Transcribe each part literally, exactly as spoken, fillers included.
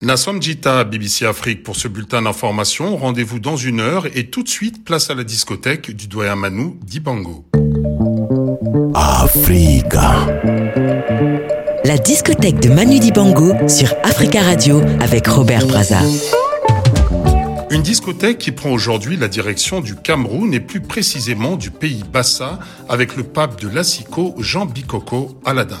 Nassom Jita, B B C Afrique pour ce bulletin d'information. Rendez-vous dans une heure et tout de suite, place à la discothèque du doyen Manu Dibango. Africa. La discothèque de Manu Dibango sur Africa Radio avec Robert Brazza. Une discothèque qui prend aujourd'hui la direction du Cameroun et plus précisément du pays Bassa avec le pape de l'Asiko, Jean Bikoko Aladin.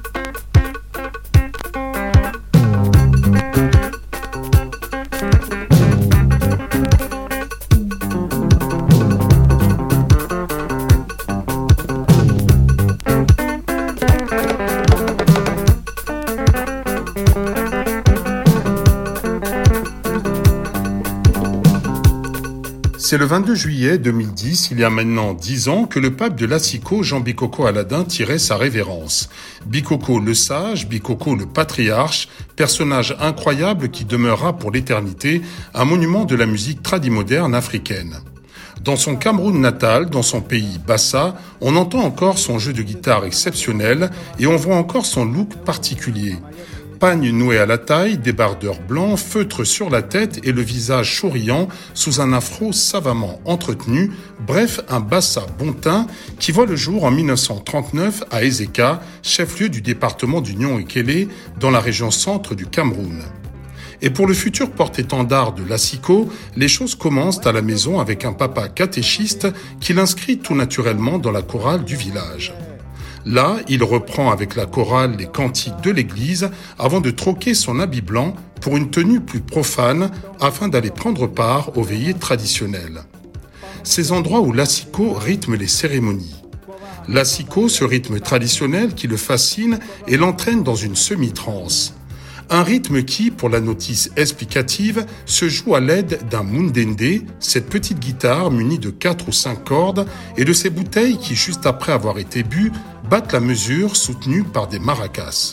C'est le vingt-deux juillet deux mille dix, il y a maintenant dix ans, que le pape de l'Asiko, Jean Bikoko Aladin, tirait sa révérence. Bikoko le sage, Bikoko le patriarche, personnage incroyable qui demeurera pour l'éternité un monument de la musique tradimoderne africaine. Dans son Cameroun natal, dans son pays Bassa, on entend encore son jeu de guitare exceptionnel et on voit encore son look particulier. Pagne noué à la taille, débardeur blanc, feutre sur la tête et le visage souriant sous un afro savamment entretenu, bref un Bassa bon teint qui voit le jour en dix-neuf cent trente-neuf à Ezeka, chef-lieu du département du Nyon-et-Kélé, dans la région centre du Cameroun. Et pour le futur porte-étendard de l'Asiko, les choses commencent à la maison avec un papa catéchiste qui l'inscrit tout naturellement dans la chorale du village. Là, il reprend avec la chorale les cantiques de l'église avant de troquer son habit blanc pour une tenue plus profane afin d'aller prendre part aux veillées traditionnelles. Ces endroits où l'Asiko rythme les cérémonies. L'Asiko, ce rythme traditionnel qui le fascine et l'entraîne dans une semi-transe. Un rythme qui, pour la notice explicative, se joue à l'aide d'un mundende, cette petite guitare munie de quatre ou cinq cordes, et de ces bouteilles qui, juste après avoir été bues, battent la mesure soutenue par des maracas.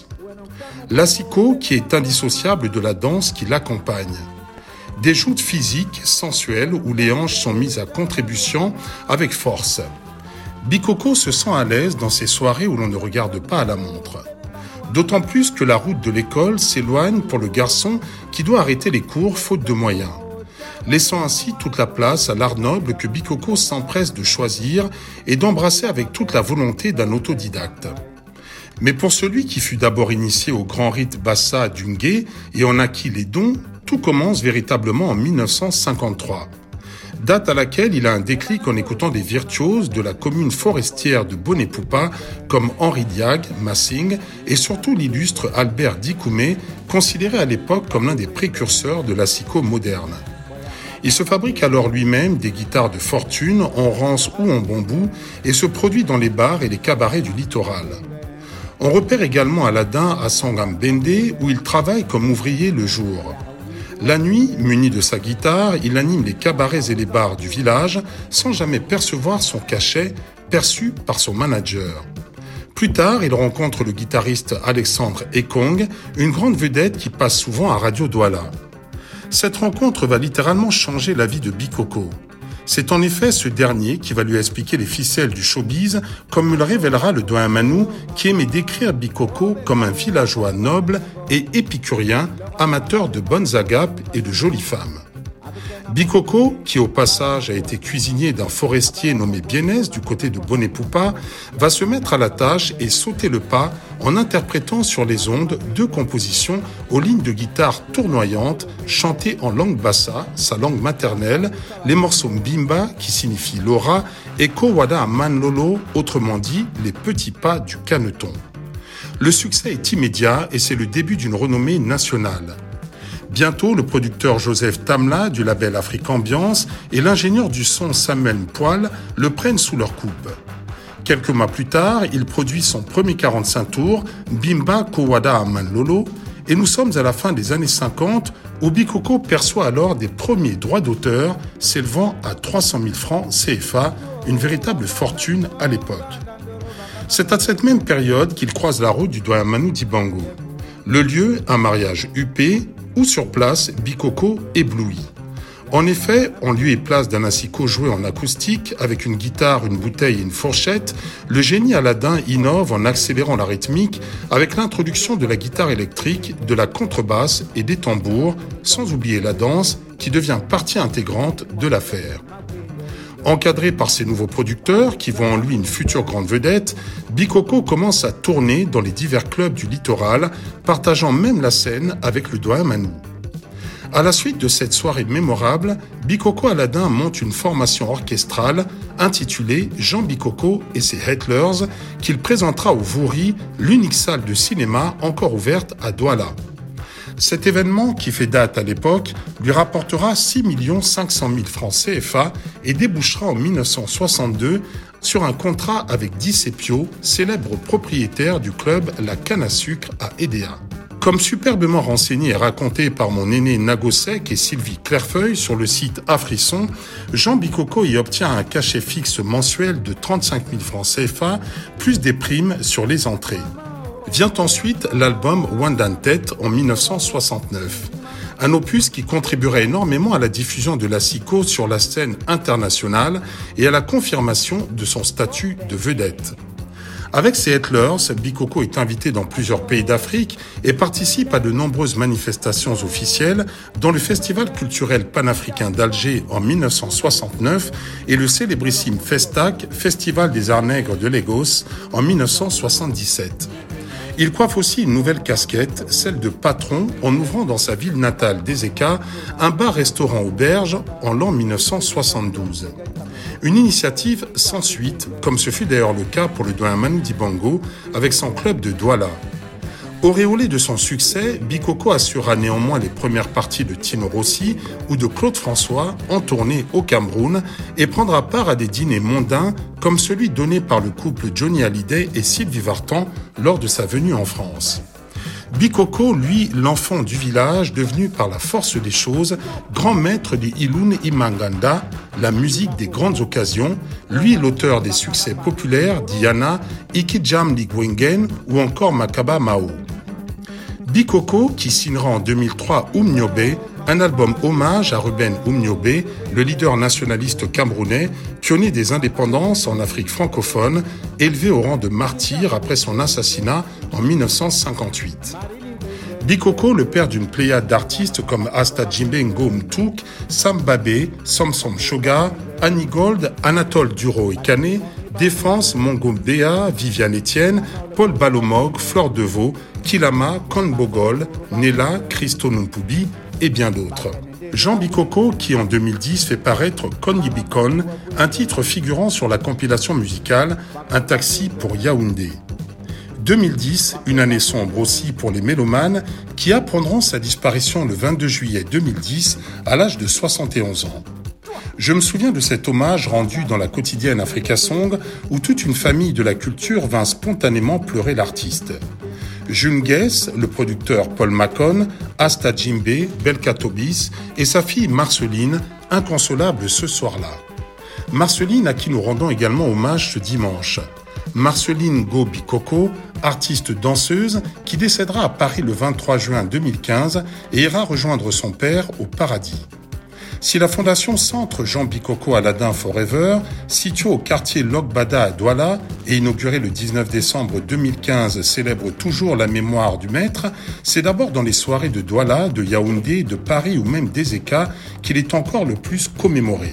L'Asiko qui est indissociable de la danse qui l'accompagne. Des joutes physiques, sensuelles, où les hanches sont mises à contribution avec force. Bikoko se sent à l'aise dans ces soirées où l'on ne regarde pas à la montre. D'autant plus que la route de l'école s'éloigne pour le garçon qui doit arrêter les cours faute de moyens. Laissant ainsi toute la place à l'art noble que Bikoko s'empresse de choisir et d'embrasser avec toute la volonté d'un autodidacte. Mais pour celui qui fut d'abord initié au grand rite Bassa d'Ungé et en acquit les dons, tout commence véritablement en dix-neuf cent cinquante-trois. Date à laquelle il a un déclic en écoutant des virtuoses de la commune forestière de Boné-Poupa comme Henri Diag, Massing et surtout l'illustre Albert Dikoumé, considéré à l'époque comme l'un des précurseurs de l'Asiko moderne. Il se fabrique alors lui-même des guitares de fortune en rance ou en bambou et se produit dans les bars et les cabarets du littoral. On repère également Aladin à Sangambende où il travaille comme ouvrier le jour. La nuit, muni de sa guitare, il anime les cabarets et les bars du village sans jamais percevoir son cachet perçu par son manager. Plus tard, il rencontre le guitariste Alexandre Ekong, une grande vedette qui passe souvent à Radio Douala. Cette rencontre va littéralement changer la vie de Bikoko. C'est en effet ce dernier qui va lui expliquer les ficelles du showbiz, comme me le révélera le doyen Manu, qui aimait décrire Bikoko comme un villageois noble et épicurien, amateur de bonnes agapes et de jolies femmes. Bikoko, qui au passage a été cuisinier d'un forestier nommé Bienès du côté de Boné-Poupa, va se mettre à la tâche et sauter le pas en interprétant sur les ondes deux compositions aux lignes de guitare tournoyantes chantées en langue bassa, sa langue maternelle, les morceaux Mbimba qui signifie l'aura et Kowada Manlolo, autrement dit les petits pas du caneton. Le succès est immédiat et c'est le début d'une renommée nationale. Bientôt, le producteur Joseph Tamla du label Afrique Ambiance et l'ingénieur du son Samuel Mpoil le prennent sous leur coupe. Quelques mois plus tard, il produit son premier quarante-cinq tours, Bimba Kowada Manlolo, et nous sommes à la fin des années cinquante où Bikoko perçoit alors des premiers droits d'auteur s'élevant à trois cent mille francs C F A, une véritable fortune à l'époque. C'est à cette même période qu'il croise la route du doyen Manu Dibango. Le lieu, un mariage huppé, où sur place, Bikoko éblouit. En effet, en lieu et place d'un asiko joué en acoustique, avec une guitare, une bouteille et une fourchette, le génie Aladin innove en accélérant la rythmique avec l'introduction de la guitare électrique, de la contrebasse et des tambours, sans oublier la danse qui devient partie intégrante de l'affaire. Encadré par ses nouveaux producteurs, qui voient en lui une future grande vedette, Bikoko commence à tourner dans les divers clubs du littoral, partageant même la scène avec le doyen Manu. À la suite de cette soirée mémorable, Bikoko Aladin monte une formation orchestrale intitulée Jean Bikoko et ses Hitlers, qu'il présentera au Vouri, l'unique salle de cinéma encore ouverte à Douala. Cet événement, qui fait date à l'époque, lui rapportera six millions cinq cent mille francs C F A et débouchera en dix-neuf cent soixante-deux sur un contrat avec Di Cepio, célèbre propriétaire du club La Canne à Sucre à Edéa. Comme superbement renseigné et raconté par mon aîné Nagosek et Sylvie Clairefeuille sur le site Afrisson, Jean Bikoko y obtient un cachet fixe mensuel de trente-cinq mille francs C F A, plus des primes sur les entrées. Vient ensuite l'album Wandantet en dix-neuf cent soixante-neuf. Un opus qui contribuerait énormément à la diffusion de l'asiko sur la scène internationale et à la confirmation de son statut de vedette. Avec ses Hitlers, Bikoko est invité dans plusieurs pays d'Afrique et participe à de nombreuses manifestations officielles, dont le Festival culturel panafricain d'Alger en dix-neuf cent soixante-neuf et le célébrissime Festac, Festival des Arts Nègres de Lagos, en dix-neuf cent soixante-dix-sept. Il coiffe aussi une nouvelle casquette, celle de patron, en ouvrant dans sa ville natale d'Ezeka un bar-restaurant auberge en l'an dix-neuf cent soixante-douze. Une initiative sans suite, comme ce fut d'ailleurs le cas pour le doyen Manu Dibango avec son club de Douala. Auréolé de son succès, Bikoko assurera néanmoins les premières parties de Tino Rossi ou de Claude François en tournée au Cameroun et prendra part à des dîners mondains comme celui donné par le couple Johnny Hallyday et Sylvie Vartan lors de sa venue en France. Bikoko, lui, l'enfant du village, devenu par la force des choses grand maître des Ilun Imanganda, la musique des grandes occasions, lui l'auteur des succès populaires Diana, Ikijam Ligwengen ou encore Makaba Mao. Bikoko, qui signera en deux mille trois Oumniobe, un album hommage à Ruben Oumniobe, le leader nationaliste camerounais, pionnier des indépendances en Afrique francophone, élevé au rang de martyr après son assassinat en dix-neuf cent cinquante-huit. Bikoko, le père d'une pléiade d'artistes comme Asta Djimbe Ngo Mtouk, Sam Babé, Samson Shoga, Annie Gold, Anatole Duro et Kane, Défense, Mongo Béa, Viviane Etienne, Paul Balomog, Fleur Deveau, Kilama, Konbogol, Nella, Christo Numpubi et bien d'autres. Jean Bikoko, qui en deux mille dix fait paraître Konyi Bikon, un titre figurant sur la compilation musicale Un taxi pour Yaoundé. deux mille dix, une année sombre aussi pour les mélomanes qui apprendront sa disparition le vingt-deux juillet deux mille dix à l'âge de soixante et onze ans. Je me souviens de cet hommage rendu dans la quotidienne Africa Song où toute une famille de la culture vint spontanément pleurer l'artiste. Jules Guess, le producteur Paul Macon, Asta Djimbe, Belka Tobis et sa fille Marceline, inconsolables ce soir-là. Marceline à qui nous rendons également hommage ce dimanche. Marceline Go Bikoko, artiste danseuse qui décédera à Paris le vingt-trois juin deux mille quinze et ira rejoindre son père au paradis. Si la fondation Centre Jean Bikoko Aladin Forever, située au quartier Logbada à Douala et inaugurée le dix-neuf décembre deux mille quinze, célèbre toujours la mémoire du maître, c'est d'abord dans les soirées de Douala, de Yaoundé, de Paris ou même d'Ezeka qu'il est encore le plus commémoré.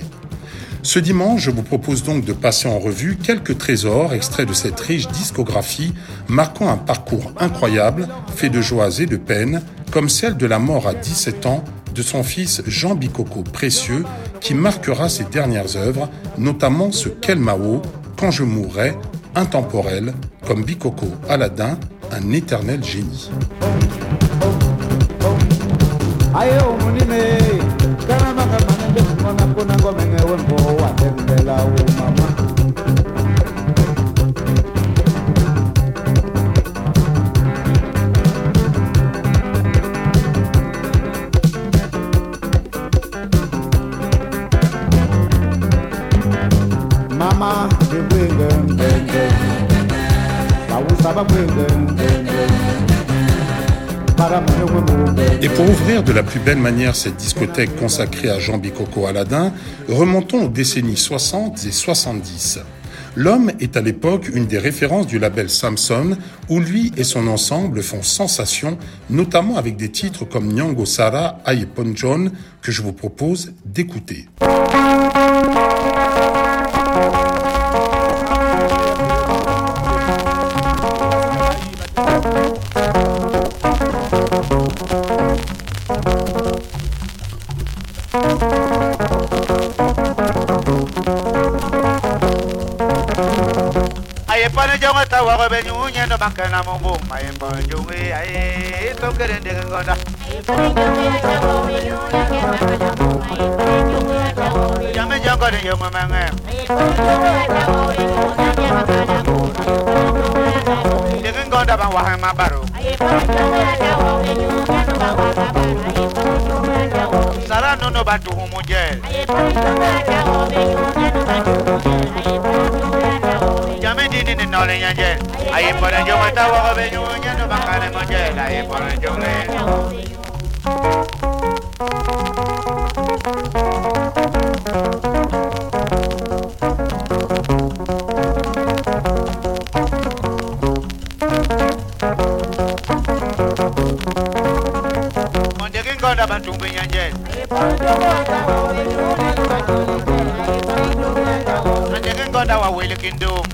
Ce dimanche, je vous propose donc de passer en revue quelques trésors extraits de cette riche discographie marquant un parcours incroyable, fait de joies et de peines, comme celle de la mort à dix-sept ans de son fils Jean Bikoko précieux qui marquera ses dernières œuvres, notamment ce Kelmao, Quand je mourrai, intemporel, comme Bikoko Aladin, un éternel génie. Mama, the wing, I was a wing, but Et pour ouvrir de la plus belle manière cette discothèque consacrée à Jean Bikoko Aladin, remontons aux décennies soixante et soixante-dix. L'homme est à l'époque une des références du label Samson, où lui et son ensemble font sensation, notamment avec des titres comme Nyango Sara Aye Ponjon, que je vous propose d'écouter. Benyu no bakana mombo mai bonjungi ai to kerende ngoda Jame jango de yo mamanga Dengan ngoda bang wahai mabaru Sara no no batu humuje Jame dini ni nole nyanje Aye por yo mata wa be yo no bakane moje aye por yo le Monde que ngoda bantumbe nyanje Monde que ngoda wa wele kindum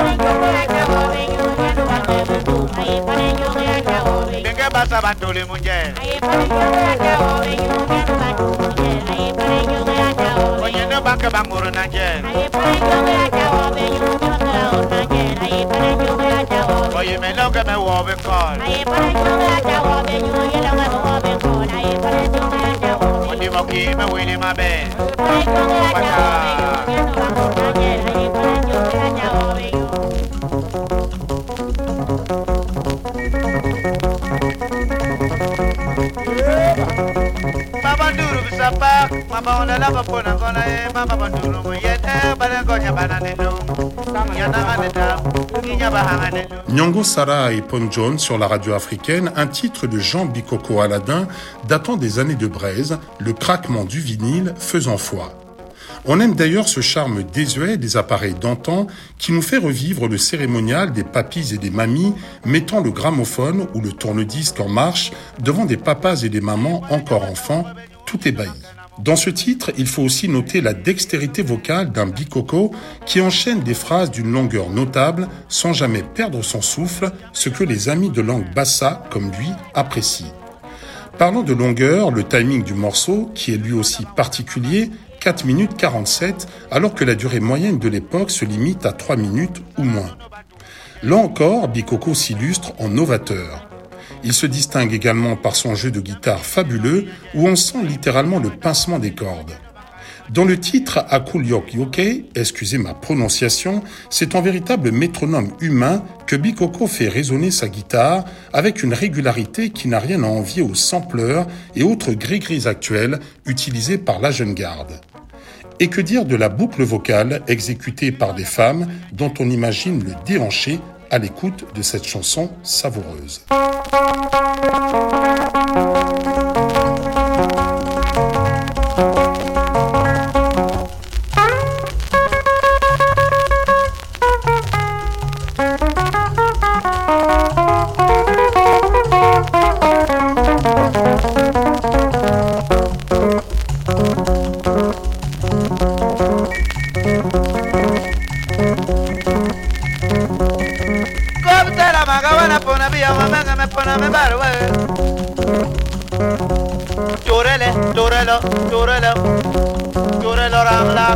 Dengue basa batole munje Oye no baka banguru nanje Oye me lo que me wobe call Oye mo ki me wili ma be Mama duru bisapa, mama ona lava pona kona e mama banduru mo yete bana konya banane no. Yana maneta, kinya bahangane no. Nyango Sara et Ponjon sur la radio africaine, un titre de Jean Bikoko Aladin datant des années de braise, le craquement du vinyle faisant foi. On aime d'ailleurs ce charme désuet des appareils d'antan qui nous fait revivre le cérémonial des papis et des mamies mettant le gramophone ou le tourne-disque en marche devant des papas et des mamans encore enfants, tout ébahis. Dans ce titre, il faut aussi noter la dextérité vocale d'un Bikoko qui enchaîne des phrases d'une longueur notable sans jamais perdre son souffle, ce que les amis de langue bassa, comme lui, apprécient. Parlant de longueur, le timing du morceau, qui est lui aussi particulier, quatre minutes quarante-sept, alors que la durée moyenne de l'époque se limite à trois minutes ou moins. Là encore, Bikoko s'illustre en novateur. Il se distingue également par son jeu de guitare fabuleux, où on sent littéralement le pincement des cordes. Dans le titre Akul Yok Yoke, excusez ma prononciation, c'est en véritable métronome humain que Bikoko fait résonner sa guitare avec une régularité qui n'a rien à envier aux sampleurs et autres gris-gris actuels utilisés par la jeune garde. Et que dire de la boucle vocale exécutée par des femmes dont on imagine le déhanché à l'écoute de cette chanson savoureuse. Chorele, chorelo, chorelo, chorelo ramla.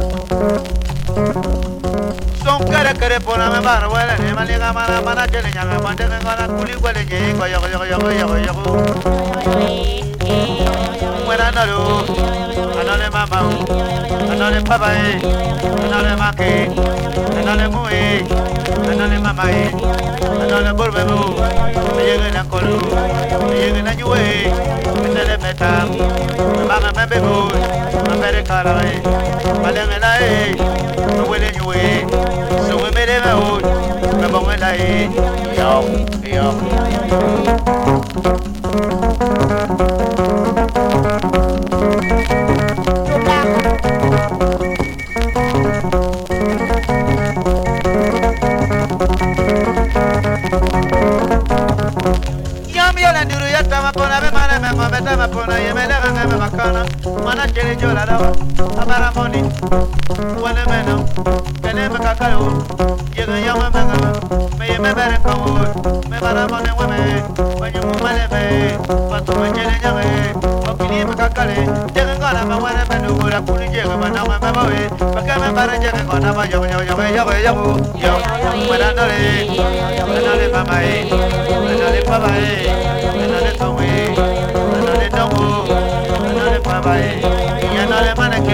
Son kare kare pona me bar wala ne maliga mana mana jele nyanga mande ngana kuli kwale je ko yo yo yo yo yo. Wala nalo, anale mama, anale papa e, anale make, anale mue, anale mama e, anale borbemu, yege na kolu, yege na nyue, anale meta, mama mbebu, mabere kala e, malenge na e, wele nyue, so we mere me o, me bonga na e, yo yo. Kana, Mana Jelly Jola, Amara Money, one a man, Pelema Kakao, Yaga Yama Manga, may a member come, Memara Money women, when you move my name, but to my jelly, Okini Kakale, Jagana, my one and who would have put a jagger, now my memory, but come and buy a jagger on our Yago Yago Yago Yago, Yago, when I know it, when I live my mind, when I live my mind, when I live away, when I live no more, when I live my mind, and I live my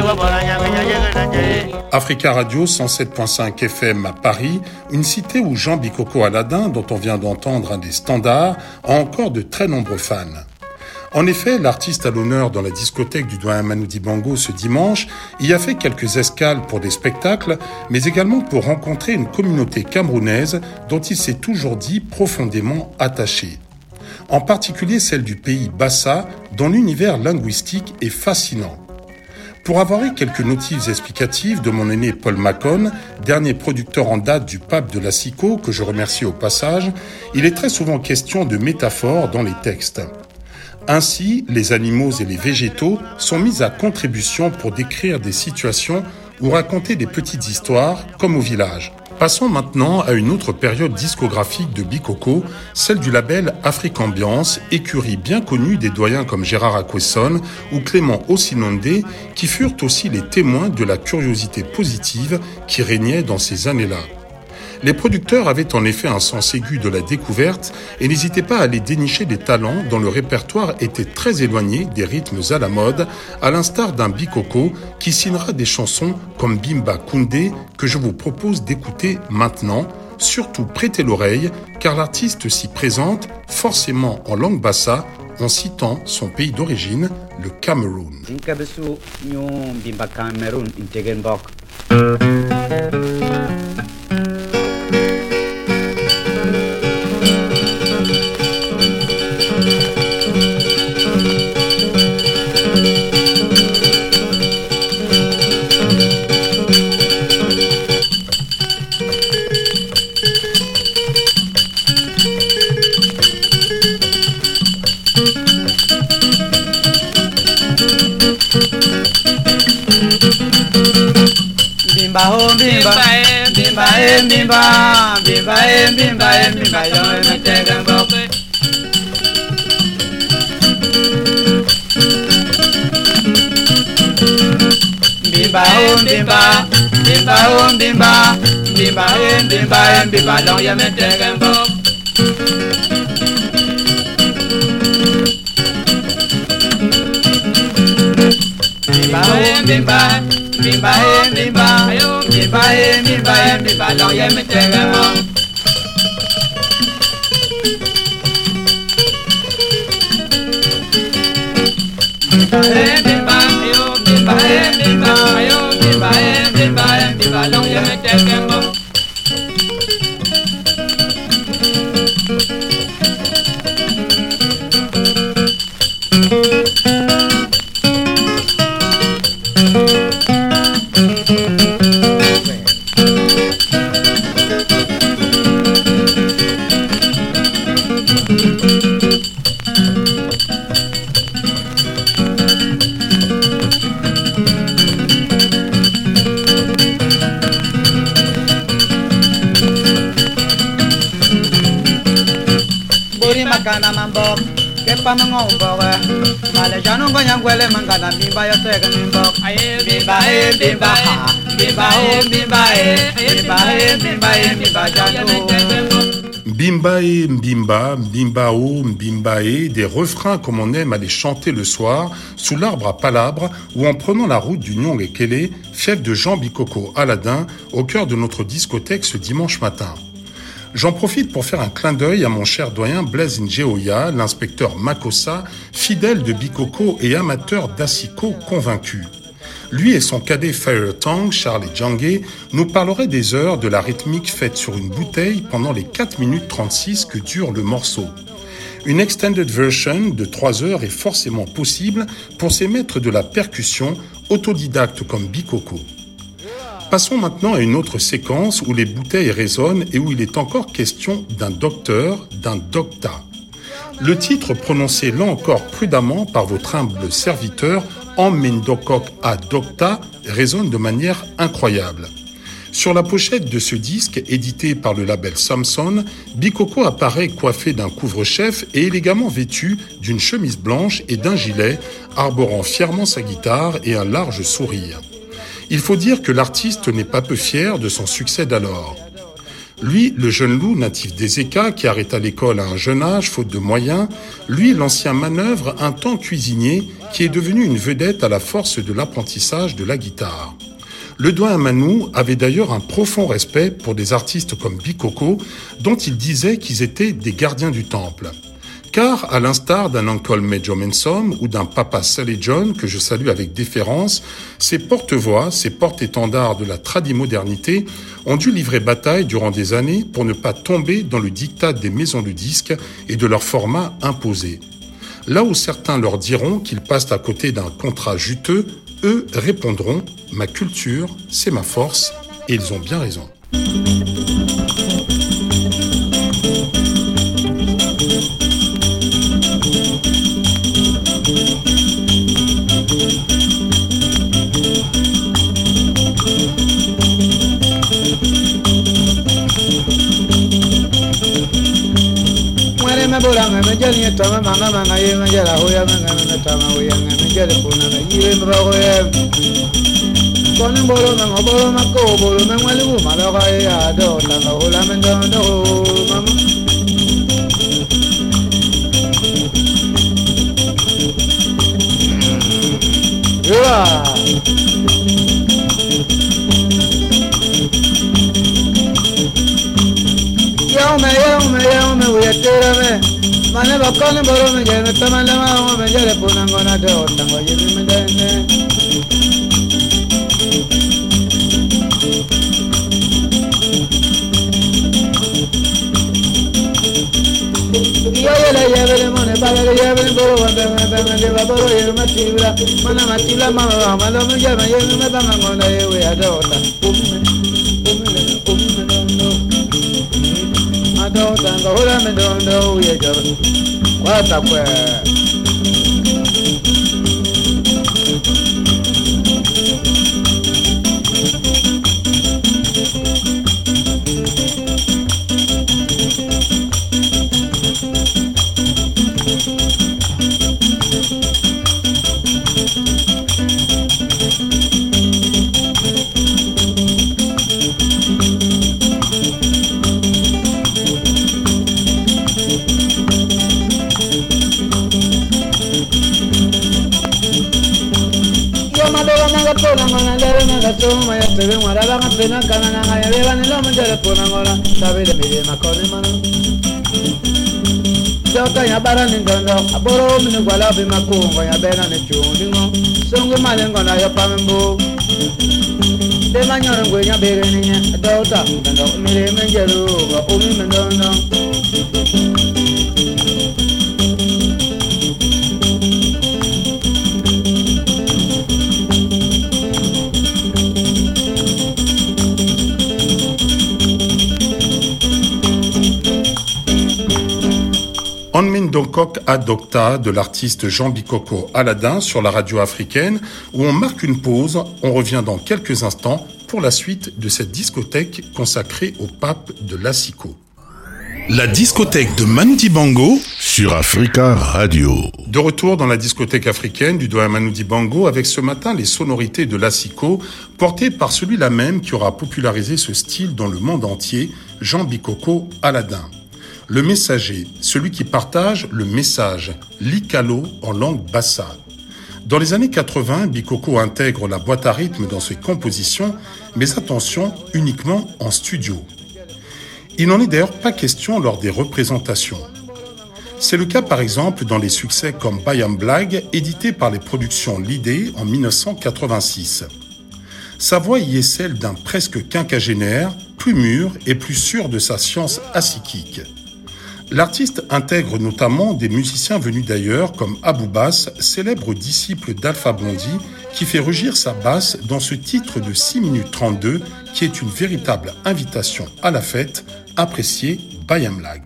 name, Africa Radio cent sept point cinq F M à Paris, une cité où Jean Bikoko Aladin, dont on vient d'entendre un des standards, a encore de très nombreux fans. En effet, l'artiste à l'honneur dans la discothèque du doyen Manu Dibango ce dimanche y a fait quelques escales pour des spectacles, mais également pour rencontrer une communauté camerounaise dont il s'est toujours dit profondément attaché. En particulier celle du pays Bassa, dont l'univers linguistique est fascinant. Pour avoir eu quelques notifs explicatifs de mon aîné Paul Macon, dernier producteur en date du pape de la Siko, que je remercie au passage, il est très souvent question de métaphores dans les textes. Ainsi, les animaux et les végétaux sont mis à contribution pour décrire des situations ou raconter des petites histoires, comme au village. Passons maintenant à une autre période discographique de Bikoko, celle du label Afrique Ambiance, écurie bien connue des doyens comme Gérard Akwesson ou Clément Ossinondé, qui furent aussi les témoins de la curiosité positive qui régnait dans ces années-là. Les producteurs avaient en effet un sens aigu de la découverte et n'hésitaient pas à aller dénicher des talents dont le répertoire était très éloigné des rythmes à la mode, à l'instar d'un Bikoko qui signera des chansons comme Bimba Koundé que je vous propose d'écouter maintenant. Surtout prêtez l'oreille car l'artiste s'y présente forcément en langue bassa en citant son pays d'origine, le Cameroun. Bimba oh bimba, bimba eh bimba, bimba eh bimba eh bimba yo me tegen bok. Bimba oh bimba, bimba oh bimba, bimba eh bimba eh bimba yo me tegen bok. Bimba oh bimba. Bimba eh bimba, bimba eh bimba eh bimba long ye me tega mo. Bimba eh bimba, bimba eh bimba, bimba eh bimba eh bimba long ye me tega mo. Makana mambok, kepa mangomboga. Male janu gonya gwele mangana bimba yo tega mimbok. Bimba eh bimba ha, bimba oh bimba eh, bimba eh bimba eh bimba janu. Bimbae, Mbimba, Mbimbao, Mbimbae, des refrains comme on aime aller chanter le soir, sous l'arbre à palabres ou en prenant la route du Nyong-Ekele, fief de Jean Bikoko Aladin, au cœur de notre discothèque ce dimanche matin. J'en profite pour faire un clin d'œil à mon cher doyen Blaise Njeoya, l'inspecteur Makossa, fidèle de Bikoko et amateur d'Asiko convaincu. Lui et son cadet Fire Tang, Charles Djangé, nous parleraient des heures de la rythmique faite sur une bouteille pendant les quatre minutes trente-six que dure le morceau. Une extended version de trois heures est forcément possible pour ces maîtres de la percussion, autodidactes comme Bikoko. Passons maintenant à une autre séquence où les bouteilles résonnent et où il est encore question d'un docteur, d'un docta. Le titre prononcé là encore prudemment par votre humble serviteur Emmendokok a Docta résonne de manière incroyable. Sur la pochette de ce disque, édité par le label Samson, Bikoko apparaît coiffé d'un couvre-chef et élégamment vêtu d'une chemise blanche et d'un gilet, arborant fièrement sa guitare et un large sourire. Il faut dire que l'artiste n'est pas peu fier de son succès d'alors. Lui, le jeune loup natif d'Ezeka, qui arrêta l'école à un jeune âge, faute de moyens, lui, l'ancien manœuvre, un temps cuisinier, qui est devenu une vedette à la force de l'apprentissage de la guitare. Le doyen Manu avait d'ailleurs un profond respect pour des artistes comme Bikoko, dont il disait qu'ils étaient des gardiens du temple. Car, à l'instar d'un Uncle Major Mensom ou d'un Papa Sally John, que je salue avec déférence, ces porte-voix, ces porte-étendards de la tradimodernité ont dû livrer bataille durant des années pour ne pas tomber dans le diktat des maisons de disques et de leur format imposé. Là où certains leur diront qu'ils passent à côté d'un contrat juteux, eux répondront « Ma culture, c'est ma force » et ils ont bien raison. Bulanga mejali tama manga manga ye mejala hoya manga manga tama hoya manga mejali puna na yire mba hoya kono bolo manga bolo mako bolo manga libu malaga ya do tanga hola mendo do mama yeah. Yo me yo me yo me voy a tirarme mane bakone boro me je me tama la ma me je le puna ngona do tango ye me dene yo ye le ye le mone bala le ye le boro me me me le ba boro ye me tibra mana ma tibla ma ma lo me je me ye me tama ngona ye we ado ta do tango hola me do do ye jo kwata kwe Toma ya te ven wala banga pena kana na ya beba ni lo mendele pona ngola sabe de mide makone mano Jota ya bara ni ngondo aboro mini gwala be makungo ya bena ne chundi ngo songo male ngona ya pamembo de manyoro ngwe nya bere ni nya dota ndo mire menjelu go umi mendondo Emmendokok a Docta de l'artiste Jean Bikoko Aladin sur la radio africaine où on marque une pause, on revient dans quelques instants pour la suite de cette discothèque consacrée au pape de l'Asiko. La discothèque de Manu Dibango sur Africa Radio. De retour dans la discothèque africaine du doyen Manu Dibango avec ce matin les sonorités de l'Asiko portées par celui-là même qui aura popularisé ce style dans le monde entier, Jean Bikoko Aladin. Le messager, celui qui partage le message, l'Ikalo en langue bassa. Dans les années quatre-vingts, Bikoko intègre la boîte à rythme dans ses compositions, mais attention, uniquement en studio. Il n'en est d'ailleurs pas question lors des représentations. C'est le cas par exemple dans les succès comme Bayam Blag, édité par les productions Lidé en dix-neuf cent quatre-vingt-six. Sa voix y est celle d'un presque quinquagénaire, plus mûr et plus sûr de sa science asikique. L'artiste intègre notamment des musiciens venus d'ailleurs comme Abou Bass, célèbre disciple d'Alpha Blondy, qui fait rugir sa basse dans ce titre de six minutes trente-deux qui est une véritable invitation à la fête, appréciée Bayam Blag.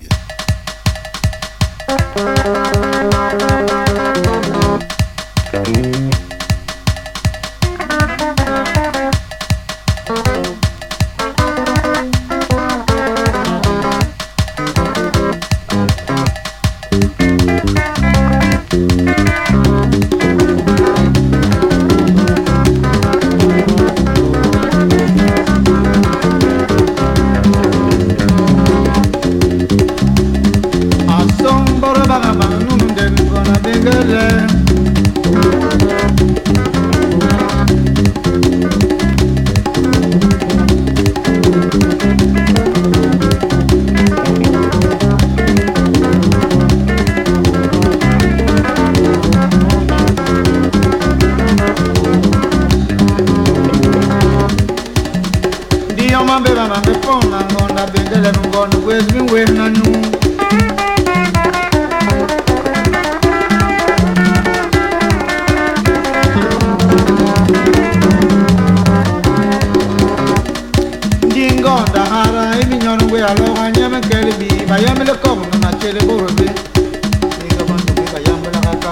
mambe mama me pona ngona bendele ngona wes mi we nanu Dingonda hara e mi nyono we alo anyame kelbi ba yamle ko na chele borobe ni ga bandu ba yamle haka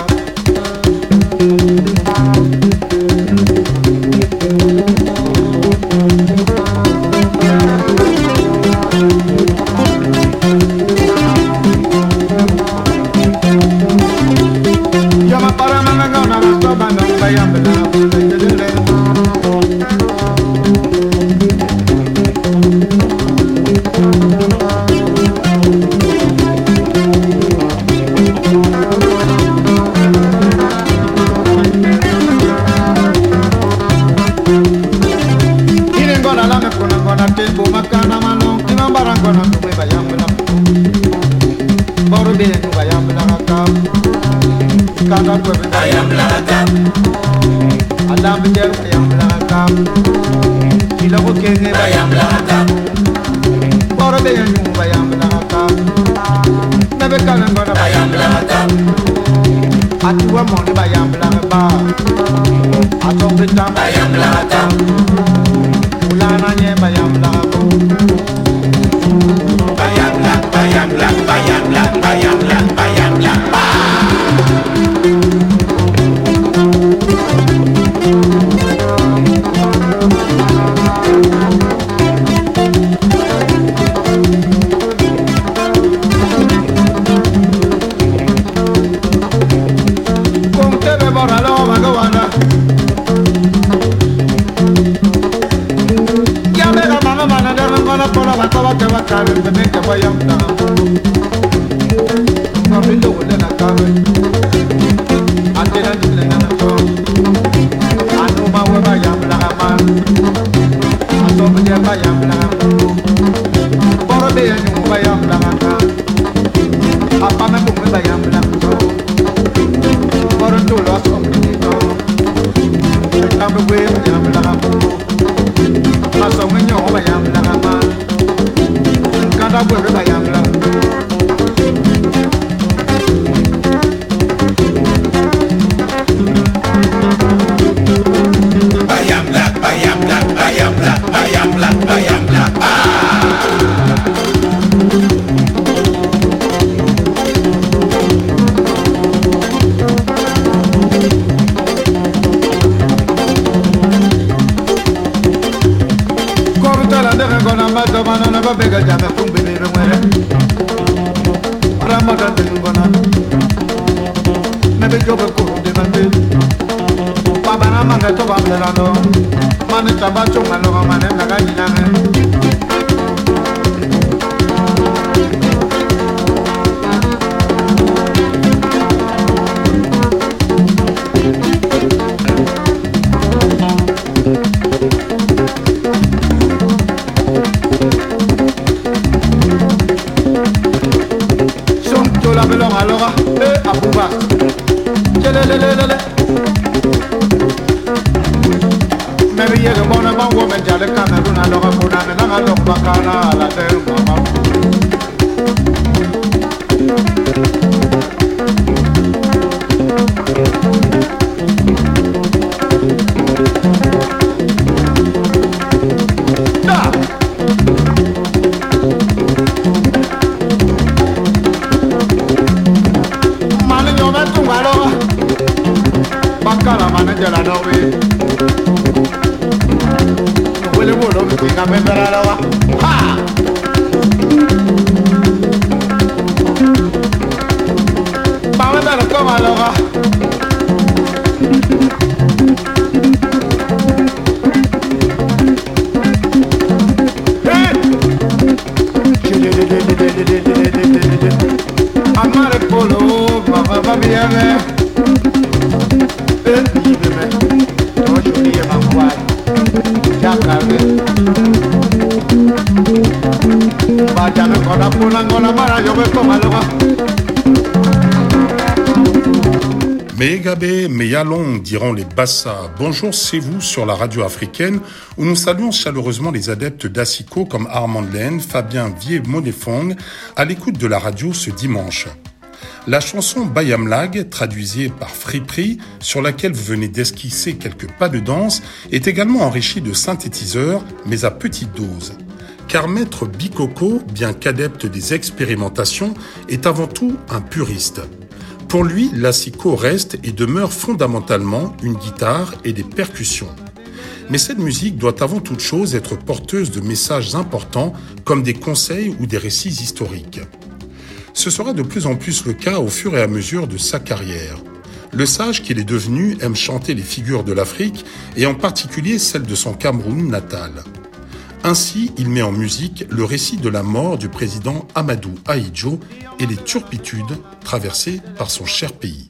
Obrigabé, Meyalong, diront les Bassa. Bonjour, c'est vous sur la radio africaine où nous saluons chaleureusement les adeptes d'Asiko comme Armand Laine, Fabien Vier-Monefong à l'écoute de la radio ce dimanche. La chanson Bayamlag, traduisée par Friperie, sur laquelle vous venez d'esquisser quelques pas de danse, est également enrichie de synthétiseurs, mais à petite dose. Car Maître Bikoko, bien qu'adepte des expérimentations, est avant tout un puriste. Pour lui, l'asiko reste et demeure fondamentalement une guitare et des percussions. Mais cette musique doit avant toute chose être porteuse de messages importants comme des conseils ou des récits historiques. Ce sera de plus en plus le cas au fur et à mesure de sa carrière. Le sage qu'il est devenu aime chanter les figures de l'Afrique et en particulier celles de son Cameroun natal. Ainsi, il met en musique le récit de la mort du président Amadou Ahidjo et les turpitudes traversées par son cher pays.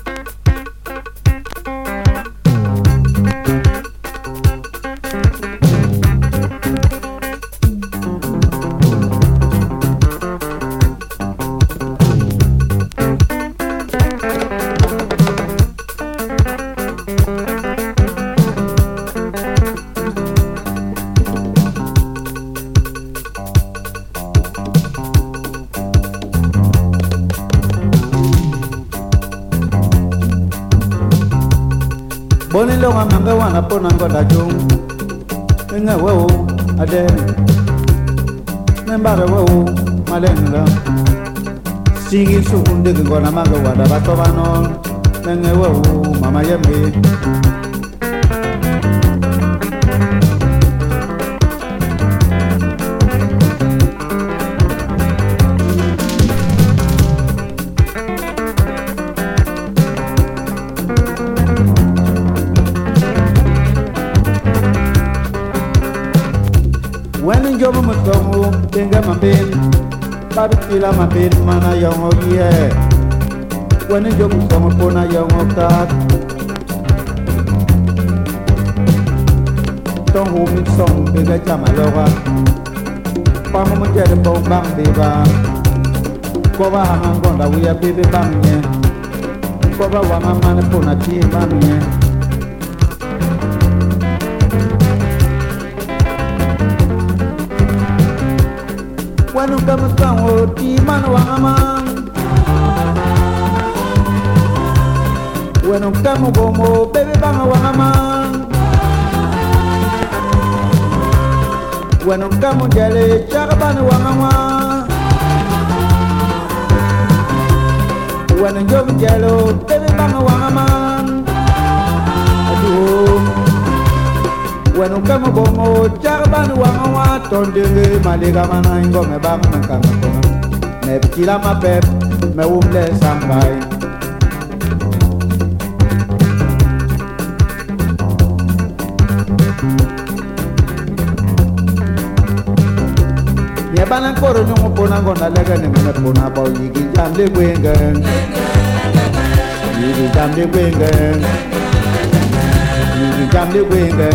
Boni lo ngambe wana pona ngoda jung Nga wo ade Nembare wo malenga Sigi sukunde ngona manga wada batobano Nga wo mama yembe Jomo mutongo tenga mambin babitila mambin mana yongo ye wani jomo mutongo pona yongo tat tongo mitsong bega chamaloga pamo mujere bong bang beba koba hangonda wiya bebe bangye koba wama mane pona ti bangye Wanu kama kango ti manu wangamang Wanu kama bomo bebe banga wangamang Wanu kama jale chakabani wangamang Wanu jomi jalo bebe banga wangamang Aduh Wanu kama bomo chakabani wangawa tondele malega mana ingo me bang nakama kona me pila ma pep me umle sambai ye bana koro nyongo pona ngona lega ne me pona ba yigi jamle gwenga yigi jamle gwenga yigi jamle gwenga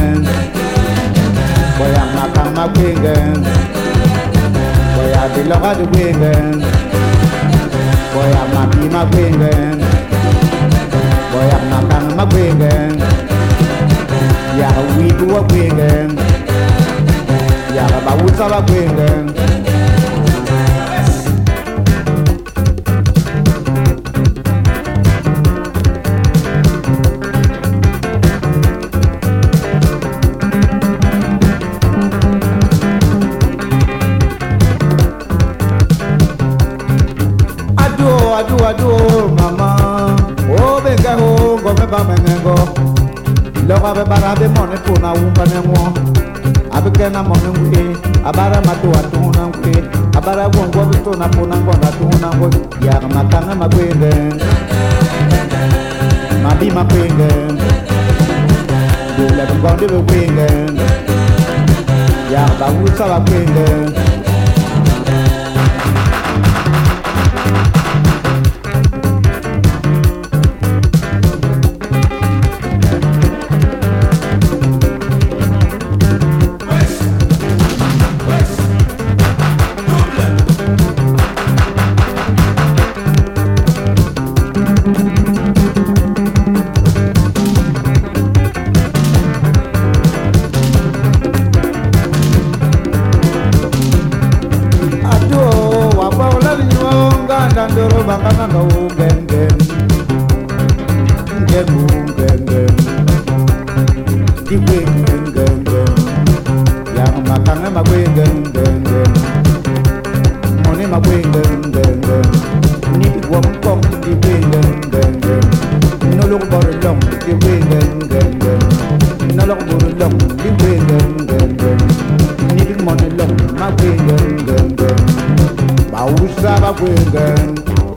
Boya makan makwingen Boya biloga du kwingen Boya mapi makwingen Boya makan makwingen Ya widu wakwingen Ya bawusa wakwingen Adu adu mama o benga ho go me ba mengo lo ga be bara be mone puna umba nengo abike na mone ngwe abara matu atu na ngwe abara bongo be to na puna ngo na tu na ngo ya matanga makwende mabi makwende dole be gonde be kwende ya ba usa ba kwende di wing gun gun gun. Yang makanga ma wing gun gun gun. Money ma wing gun gun gun. Ni di wong kong di wing gun gun gun. No look for long di wing gun gun gun. No look for long di wing gun gun gun. Ni di money long ma wing gun gun gun. Ba usa ba wing gun.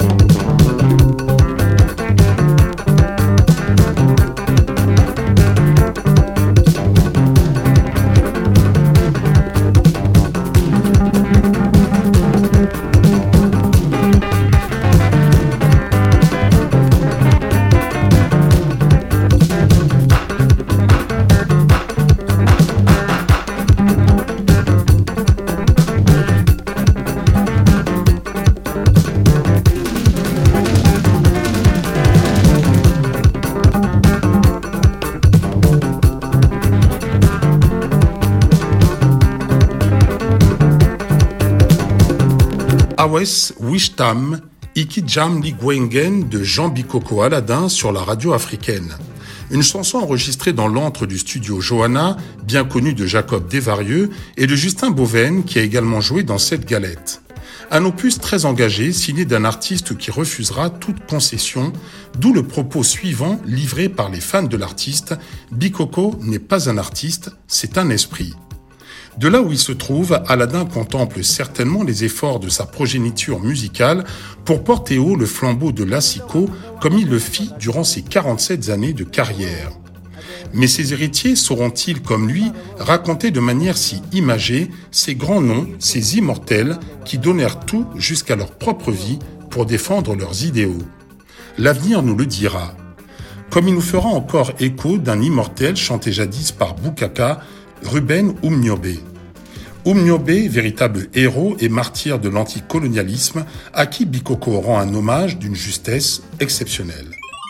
Awes Wishtam, Ikijam Ligwengen de Jean Bikoko Aladin sur la radio africaine. Une chanson enregistrée dans l'antre du studio Johanna, bien connue de Jacob Desvarieux, et de Justin Boven, qui a également joué dans Cette Galette. Un opus très engagé, signé d'un artiste qui refusera toute concession, d'où le propos suivant livré par les fans de l'artiste: Bikoko n'est pas un artiste, c'est un esprit. De là où il se trouve, Aladin contemple certainement les efforts de sa progéniture musicale pour porter haut le flambeau de l'Assiko comme il le fit durant ses quarante-sept années de carrière. Mais ses héritiers sauront-ils, comme lui, raconter de manière si imagée ces grands noms, ces immortels qui donnèrent tout jusqu'à leur propre vie pour défendre leurs idéaux? L'avenir nous le dira. Comme il nous fera encore écho d'un immortel chanté jadis par Boukaka, Ruben Oumniobé. Oumniobé, véritable héros et martyr de l'anticolonialisme, à qui Bikoko rend un hommage d'une justesse exceptionnelle.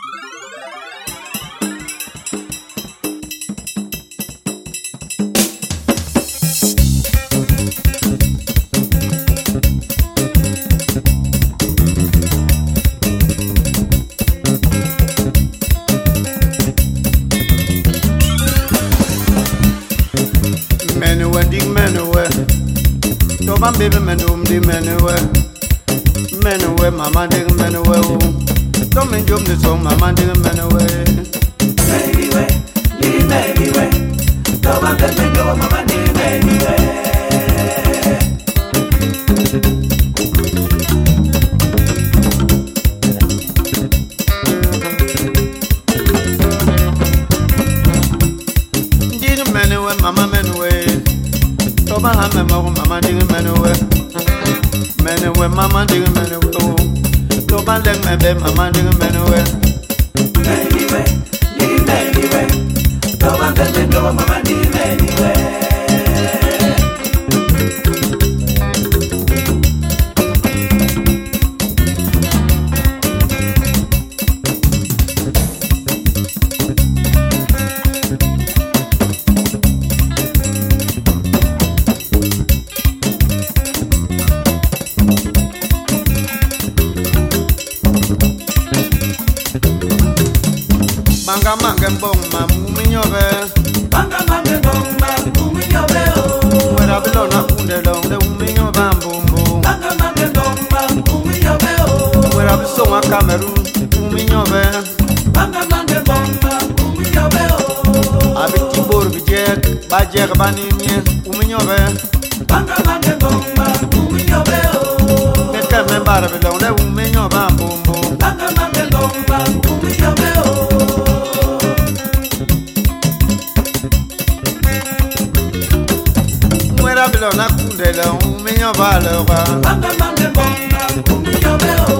Baby menum di menue menue mama dig menue don't me jump the song mama dig menue baby we di baby we don't want to me go mama dig menue di menue mama menue to ba ha me mo mama dig menue menue mama dig menue oh to ba leg me be mama dig menue baby we di baby we to ba be me go mama dig menue Banga manga bomba muminyobe Banga manga bomba muminyobe oh Wera bilona kunde londe muminyoba mbombo Banga manga bomba muminyobe oh Wera bisonga Cameroon muminyobe Banga manga bomba muminyobe oh Abiti bor bijek bajek banimye muminyobe Banga manga bomba muminyobe oh Neka me bara bilona muminyoba mbombo Banga manga bomba muminyobe oh Babylona kundela umenyo balora banga banga bomba umenyo beo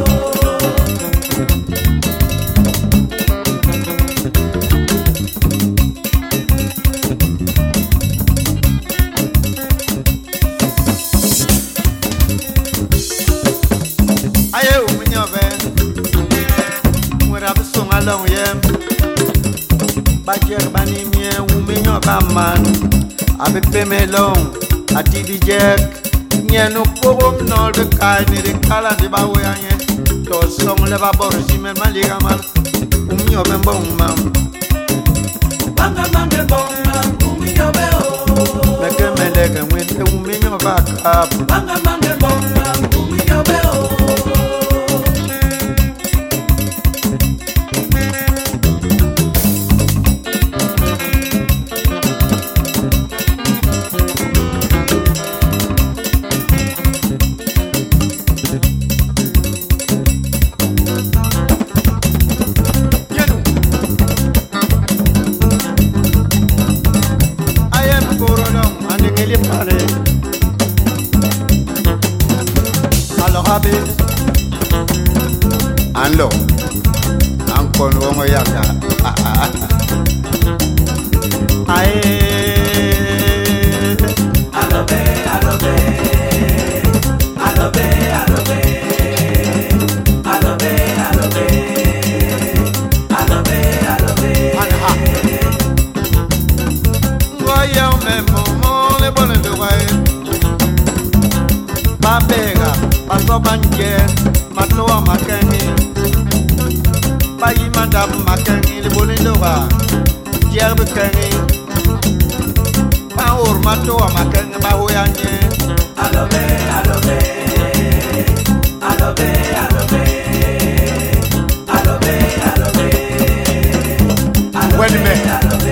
aye umenyo be mwera busonga long yem bajer bani mie umenyo baman avec Pemelon, à T V Jack, Niano Porum, Nord de Kai, de Kala de Bawaye, to song le Babor, Simon Maligamal, Umio Bembom, Mam. Banga Banga abu manga manga bonga uminyobe o Anlo, ankon wongo yaka. Aye, alobe, alobe, alobe, alobe, alobe, alobe, alobe, alobe. Anha. Ngoya memo mo le bone de wai. Babega, paso banje, matloa makani. Bayi madam makani le bone de wa. Jerbe kani. Pa or matloa makani ba hoyanye. Alobe, alobe, alobe, alobe, alobe, alobe. Wait a minute.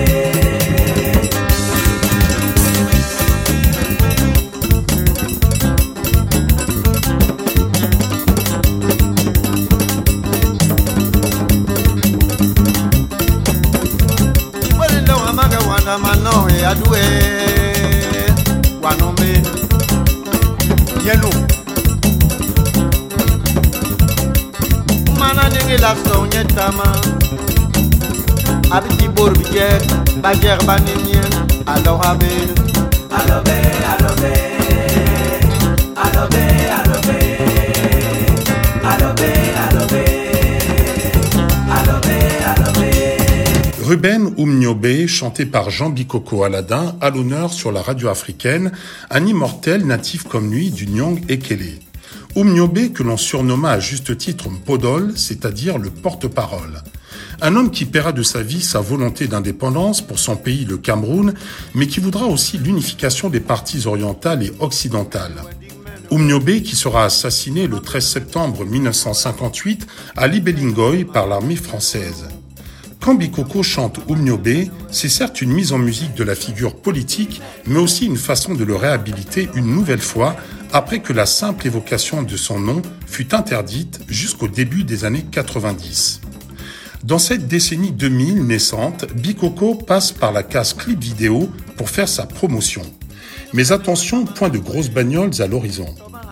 Mano e adue wanombe yenu mana ningi la sonye tama abiti borbije bajer baninien alohabe alobe alobe alobe alobe alobe alobe alobe alobe. Ruben Oumniobé, chanté par Jean Bikoko Aladin, à l'honneur sur la radio africaine, un immortel natif comme lui du Nyong Ekele. Oumniobé, que l'on surnomma à juste titre Mpodol, c'est-à-dire le porte-parole. Un homme qui paiera de sa vie sa volonté d'indépendance pour son pays, le Cameroun, mais qui voudra aussi l'unification des parties orientales et occidentales. Oumniobé, qui sera assassiné le treize septembre mille neuf cent cinquante-huit à Libelingoy par l'armée française. Quand Bikoko chante Oumniobé, c'est certes une mise en musique de la figure politique, mais aussi une façon de le réhabiliter une nouvelle fois, après que la simple évocation de son nom fut interdite jusqu'au début des années quatre-vingt-dix. Dans cette décennie deux mille naissante, Bikoko passe par la case clip vidéo pour faire sa promotion. Mais attention, point de grosses bagnoles à l'horizon.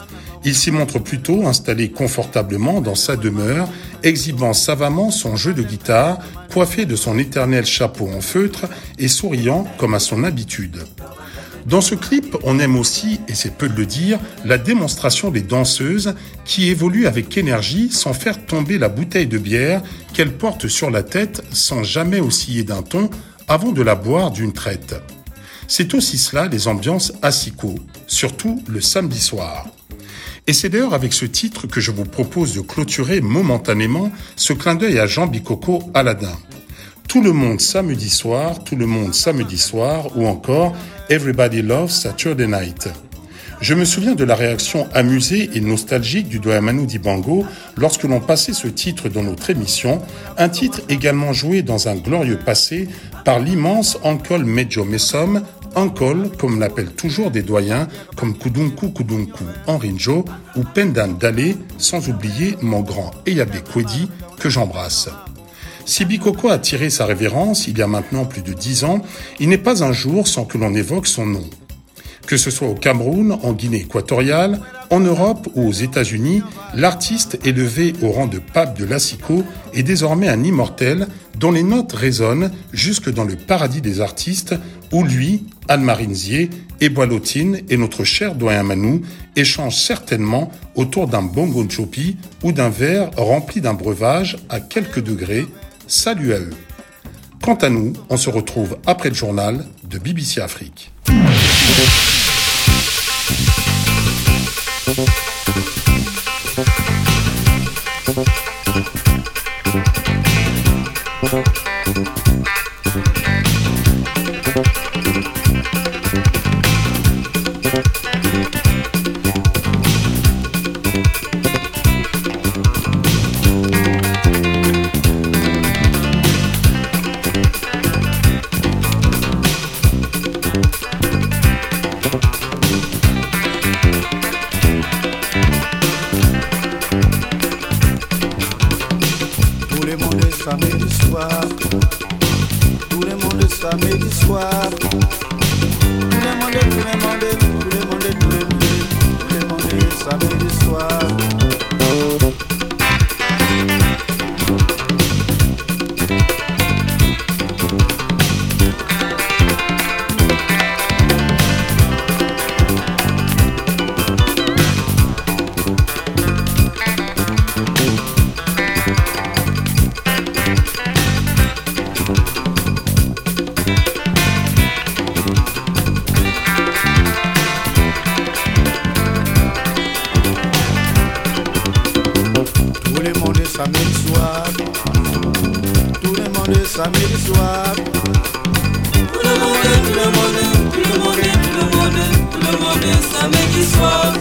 Il s'y montre plutôt installé confortablement dans sa demeure, exhibant savamment son jeu de guitare, coiffé de son éternel chapeau en feutre et souriant comme à son habitude. Dans ce clip, on aime aussi, et c'est peu de le dire, la démonstration des danseuses qui évoluent avec énergie sans faire tomber la bouteille de bière qu'elles portent sur la tête sans jamais osciller d'un ton avant de la boire d'une traite. C'est aussi cela les ambiances asiko, surtout le samedi soir. Et c'est d'ailleurs avec ce titre que je vous propose de clôturer momentanément ce clin d'œil à Jean Bikoko Aladin. Tout le monde samedi soir, tout le monde samedi soir, ou encore Everybody Loves Saturday Night. Je me souviens de la réaction amusée et nostalgique du doyen Manu Dibango lorsque l'on passait ce titre dans notre émission, un titre également joué dans un glorieux passé par l'immense Uncle Mejo Messom, Uncle, comme l'appellent toujours des doyens, comme Kudunku Kudunku Henrinjo ou Pendan Dale, sans oublier mon grand Eyabe Kwedi, que j'embrasse. Si Bikoko a tiré sa révérence il y a maintenant plus de dix ans, il n'est pas un jour sans que l'on évoque son nom. Que ce soit au Cameroun, en Guinée équatoriale, en Europe ou aux États-Unis, l'artiste élevé au rang de pape de l'Asiko est désormais un immortel dont les notes résonnent jusque dans le paradis des artistes où lui, Anne-Marie Nzié, Eboalotine et notre cher doyen Manu échangent certainement autour d'un bongo chopi ou d'un verre rempli d'un breuvage à quelques degrés. Salut à eux. Quant à nous, on se retrouve après le journal de B B C Afrique. Thank you. samedi soir. Tout le monde, tout le monde, tout le monde, tout le monde, tout le monde, samedi soir. Samedi soir, tout le monde samedi soir. Tout le monde, tout le monde, tout le monde, tout le monde, tout le monde samedi soir.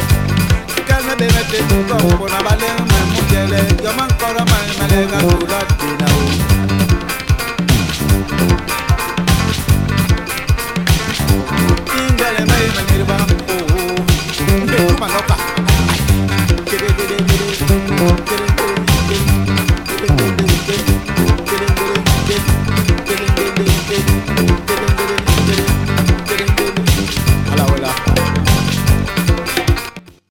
Calme, bébé, te toco, por la balena, mujer, yo man, cora, man, me lega,